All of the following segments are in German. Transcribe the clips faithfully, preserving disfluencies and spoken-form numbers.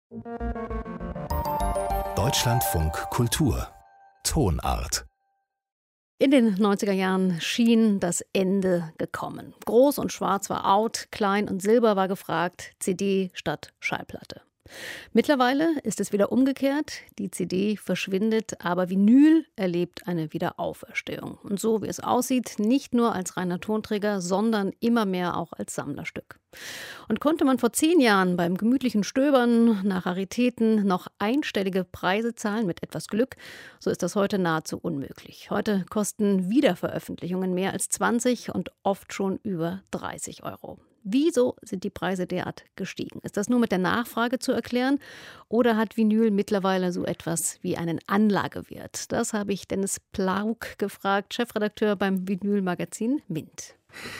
Deutschlandfunk Kultur Tonart. In den neunziger Jahren schien das Ende gekommen. Groß und Schwarz war out, Klein und Silber war gefragt, C D statt Schallplatte. Mittlerweile ist es wieder umgekehrt. Die C D verschwindet, aber Vinyl erlebt eine Wiederauferstehung. Und so wie es aussieht, nicht nur als reiner Tonträger, sondern immer mehr auch als Sammlerstück. Und konnte man vor zehn Jahren beim gemütlichen Stöbern nach Raritäten noch einstellige Preise zahlen mit etwas Glück, so ist das heute nahezu unmöglich. Heute kosten Wiederveröffentlichungen mehr als zwanzig und oft schon über dreißig Euro. Wieso sind die Preise derart gestiegen? Ist das nur mit der Nachfrage zu erklären oder hat Vinyl mittlerweile so etwas wie einen Anlagewert? Das habe ich Dennis Plauk gefragt, Chefredakteur beim Vinyl-Magazin Mint.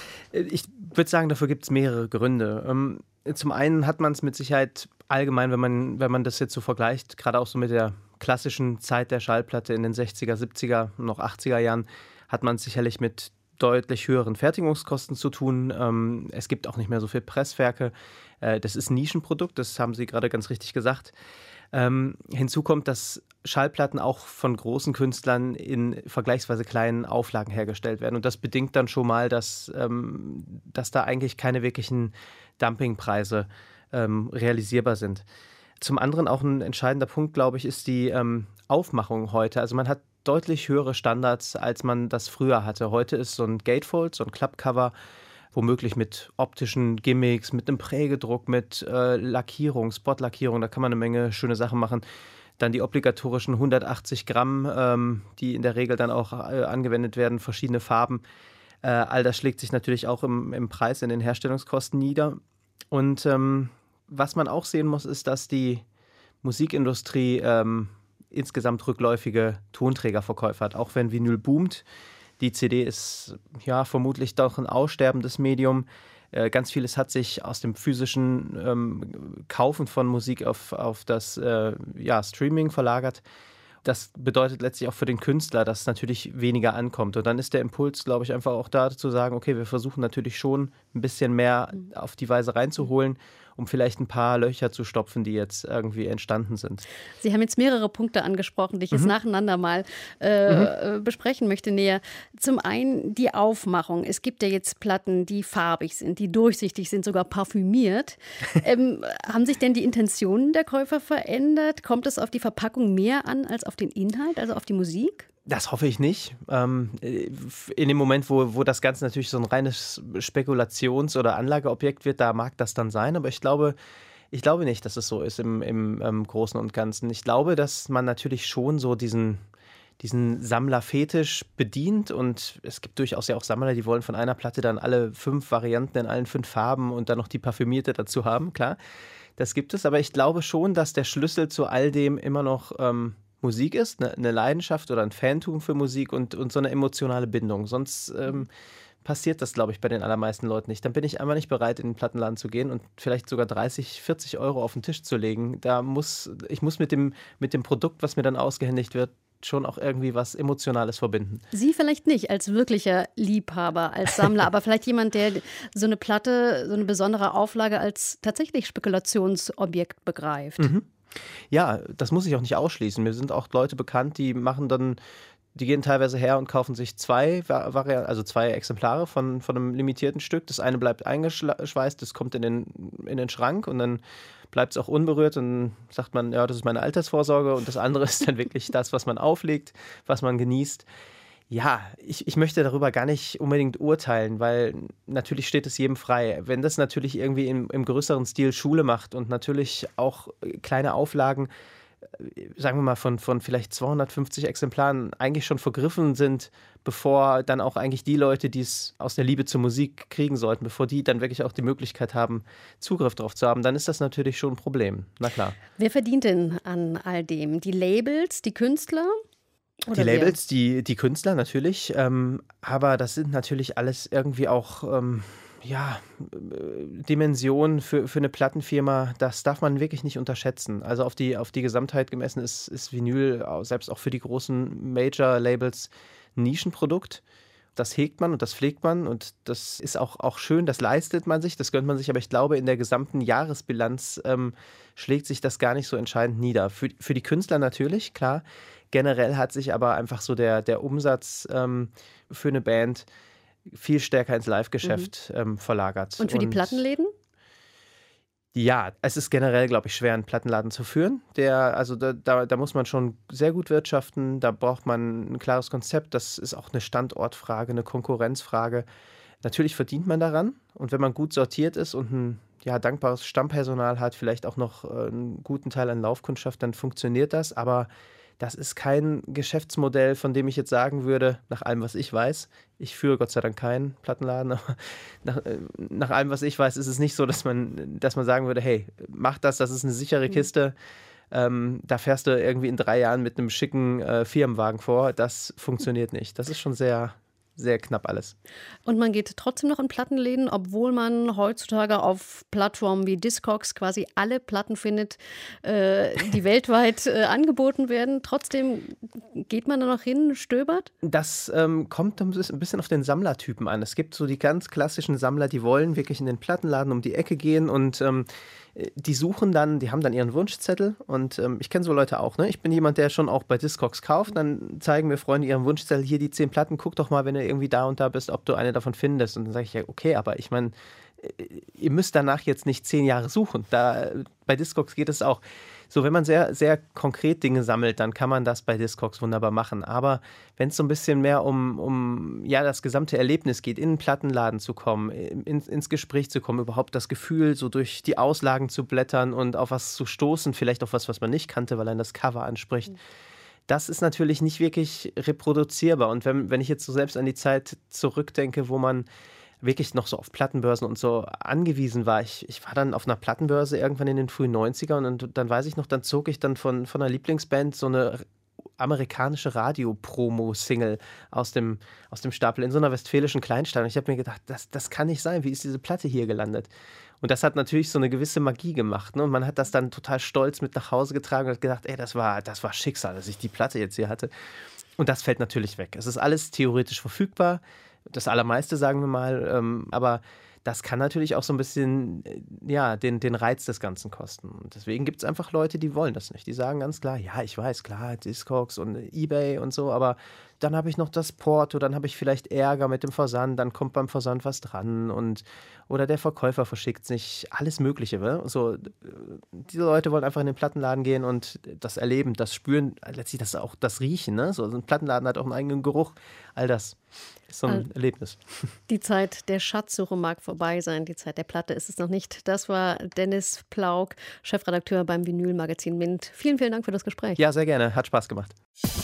Ich würde sagen, dafür gibt es mehrere Gründe. Ähm, zum einen hat man es mit Sicherheit allgemein, wenn man, wenn man das jetzt so vergleicht, gerade auch so mit der klassischen Zeit der Schallplatte in den sechziger, siebziger und noch achtziger Jahren, hat man es sicherlich mit deutlich höheren Fertigungskosten zu tun. Ähm, es gibt auch nicht mehr so viel Presswerke. Äh, das ist ein Nischenprodukt, das haben Sie gerade ganz richtig gesagt. Ähm, hinzu kommt, dass Schallplatten auch von großen Künstlern in vergleichsweise kleinen Auflagen hergestellt werden. Und das bedingt dann schon mal, dass, ähm, dass da eigentlich keine wirklichen Dumpingpreise ähm, realisierbar sind. Zum anderen auch ein entscheidender Punkt, glaube ich, ist die ähm, Aufmachung heute. Also man hat deutlich höhere Standards, als man das früher hatte. Heute ist so ein Gatefold, so ein Klappcover, womöglich mit optischen Gimmicks, mit einem Prägedruck, mit äh, Lackierung, Spotlackierung, da kann man eine Menge schöne Sachen machen. Dann die obligatorischen hundertachtzig Gramm, ähm, die in der Regel dann auch äh, angewendet werden, verschiedene Farben. Äh, all das schlägt sich natürlich auch im, im Preis, in den Herstellungskosten nieder. Und ähm, was man auch sehen muss, ist, dass die Musikindustrie ähm, insgesamt rückläufige Tonträgerverkäufe hat. Auch wenn Vinyl boomt, die C D ist ja vermutlich doch ein aussterbendes Medium. Äh, ganz vieles hat sich aus dem physischen ähm, Kaufen von Musik auf, auf das äh, ja, Streaming verlagert. Das bedeutet letztlich auch für den Künstler, dass natürlich weniger ankommt. Und dann ist der Impuls, glaube ich, einfach auch da zu sagen, okay, wir versuchen natürlich schon ein bisschen mehr auf die Weise reinzuholen, um vielleicht ein paar Löcher zu stopfen, die jetzt irgendwie entstanden sind. Sie haben jetzt mehrere Punkte angesprochen, die ich jetzt Mhm. nacheinander mal äh, mhm. besprechen möchte näher. Zum einen die Aufmachung. Es gibt ja jetzt Platten, die farbig sind, die durchsichtig sind, sogar parfümiert. ähm, haben sich denn die Intentionen der Käufer verändert? Kommt es auf die Verpackung mehr an als auf den Inhalt, also auf die Musik? Das hoffe ich nicht. Ähm, in dem Moment, wo, wo das Ganze natürlich so ein reines Spekulations- oder Anlageobjekt wird, da mag das dann sein. Aber ich glaube, ich glaube nicht, dass es so ist im, im, im Großen und Ganzen. Ich glaube, dass man natürlich schon so diesen, diesen Sammlerfetisch bedient. Und es gibt durchaus ja auch Sammler, die wollen von einer Platte dann alle fünf Varianten in allen fünf Farben und dann noch die parfümierte dazu haben. Klar, das gibt es. Aber ich glaube schon, dass der Schlüssel zu all dem immer noch Ähm, Musik ist, eine, eine Leidenschaft oder ein Fantum für Musik und, und so eine emotionale Bindung. Sonst ähm, passiert das, glaube ich, bei den allermeisten Leuten nicht. Dann bin ich einfach nicht bereit, in den Plattenladen zu gehen und vielleicht sogar dreißig, vierzig Euro auf den Tisch zu legen. Da muss, ich muss mit dem, mit dem Produkt, was mir dann ausgehändigt wird, schon auch irgendwie was Emotionales verbinden. Sie vielleicht nicht als wirklicher Liebhaber, als Sammler, aber vielleicht jemand, der so eine Platte, so eine besondere Auflage als tatsächlich Spekulationsobjekt begreift. Mhm. Ja, das muss ich auch nicht ausschließen. Mir sind auch Leute bekannt, die machen dann, die gehen teilweise her und kaufen sich zwei Varianten, also zwei Exemplare von, von einem limitierten Stück. Das eine bleibt eingeschweißt, das kommt in den, in den Schrank und dann bleibt es auch unberührt. Und dann sagt man, ja, das ist meine Altersvorsorge. Und das andere ist dann wirklich das, was man auflegt, was man genießt. Ja, ich, ich möchte darüber gar nicht unbedingt urteilen, weil natürlich steht es jedem frei. Wenn das natürlich irgendwie im, im größeren Stil Schule macht und natürlich auch kleine Auflagen, sagen wir mal von, von vielleicht zweihundertfünfzig Exemplaren eigentlich schon vergriffen sind, bevor dann auch eigentlich die Leute, die es aus der Liebe zur Musik kriegen sollten, bevor die dann wirklich auch die Möglichkeit haben, Zugriff darauf zu haben, dann ist das natürlich schon ein Problem. Na klar. Wer verdient denn an all dem? Die Labels, die Künstler? Oder die Labels, die, die Künstler natürlich, ähm, aber das sind natürlich alles irgendwie auch ähm, ja, Dimensionen für, für eine Plattenfirma, das darf man wirklich nicht unterschätzen. Also auf die, auf die Gesamtheit gemessen ist, ist Vinyl selbst auch für die großen Major-Labels ein Nischenprodukt. das hegt man und das pflegt man und das ist auch, auch schön, das leistet man sich, das gönnt man sich, aber ich glaube, in der gesamten Jahresbilanz ähm, schlägt sich das gar nicht so entscheidend nieder. Für, für die Künstler natürlich, klar. Generell hat sich aber einfach so der, der Umsatz ähm, für eine Band viel stärker ins Live-Geschäft mhm. ähm, verlagert. Und für die und Plattenläden? Ja, es ist generell, glaube ich, schwer, einen Plattenladen zu führen. Der, also da, da, da muss man schon sehr gut wirtschaften, da braucht man ein klares Konzept. Das ist auch eine Standortfrage, eine Konkurrenzfrage. Natürlich verdient man daran und wenn man gut sortiert ist und ein ja, dankbares Stammpersonal hat, vielleicht auch noch äh, einen guten Teil an Laufkundschaft, dann funktioniert das. Aber das ist kein Geschäftsmodell, von dem ich jetzt sagen würde, nach allem, was ich weiß, ich führe Gott sei Dank keinen Plattenladen, aber nach, äh, nach allem, was ich weiß, ist es nicht so, dass man, dass man sagen würde, hey, mach das, das ist eine sichere Kiste, ähm, da fährst du irgendwie in drei Jahren mit einem schicken äh, Firmenwagen vor. Das funktioniert nicht. Das ist schon sehr... sehr knapp alles. Und man geht trotzdem noch in Plattenläden, obwohl man heutzutage auf Plattformen wie Discogs quasi alle Platten findet, äh, die weltweit äh, angeboten werden. Trotzdem geht man da noch hin, stöbert? Das ähm, kommt ein bisschen auf den Sammlertypen an. Es gibt so die ganz klassischen Sammler, die wollen wirklich in den Plattenladen um die Ecke gehen und ähm, die suchen dann, die haben dann ihren Wunschzettel und ähm, ich kenne so Leute auch, ne? Ich bin jemand, der schon auch bei Discogs kauft, dann zeigen mir Freunde ihren Wunschzettel, hier die zehn Platten, guck doch mal, wenn du irgendwie da und da bist, ob du eine davon findest. Und dann sage ich, ja, okay, aber ich meine, ihr müsst danach jetzt nicht zehn Jahre suchen. Da, bei Discogs geht es auch. So, wenn man sehr, sehr konkret Dinge sammelt, dann kann man das bei Discogs wunderbar machen. Aber wenn es so ein bisschen mehr um, um ja, das gesamte Erlebnis geht, in einen Plattenladen zu kommen, in, ins Gespräch zu kommen, überhaupt das Gefühl, so durch die Auslagen zu blättern und auf was zu stoßen, vielleicht auf was, was man nicht kannte, weil einen das Cover anspricht, mhm. das ist natürlich nicht wirklich reproduzierbar. Und wenn, wenn ich jetzt so selbst an die Zeit zurückdenke, wo man wirklich noch so auf Plattenbörsen und so angewiesen war. Ich, ich war dann auf einer Plattenbörse irgendwann in den frühen neunzigern und dann, dann weiß ich noch, dann zog ich dann von, von einer Lieblingsband so eine amerikanische Radio-Promo-Single aus dem, aus dem Stapel in so einer westfälischen Kleinstadt. Und ich habe mir gedacht, das, das kann nicht sein. Wie ist diese Platte hier gelandet? Und das hat natürlich so eine gewisse Magie gemacht. Ne? Und man hat das dann total stolz mit nach Hause getragen und hat gedacht, ey, das war, das war Schicksal, dass ich die Platte jetzt hier hatte. Und das fällt natürlich weg. Es ist alles theoretisch verfügbar. Das Allermeiste, sagen wir mal, ähm, aber das kann natürlich auch so ein bisschen ja, den, den Reiz des Ganzen kosten. Und deswegen gibt es einfach Leute, die wollen das nicht. Die sagen ganz klar, ja, ich weiß, klar, Discogs und eBay und so, aber dann habe ich noch das Porto, dann habe ich vielleicht Ärger mit dem Versand, dann kommt beim Versand was dran und oder der Verkäufer verschickt sich, alles Mögliche. Ne? So, diese Leute wollen einfach in den Plattenladen gehen und das erleben, das spüren, letztlich das auch das Riechen. Ne? So, so ein Plattenladen hat auch einen eigenen Geruch, all das ist so ein also, Erlebnis. Die Zeit der Schatzsuche mag vorbei sein, die Zeit der Platte ist es noch nicht. Das war Dennis Plauk, Chefredakteur beim Vinyl-Magazin Mint. Vielen, vielen Dank für das Gespräch. Ja, sehr gerne, hat Spaß gemacht.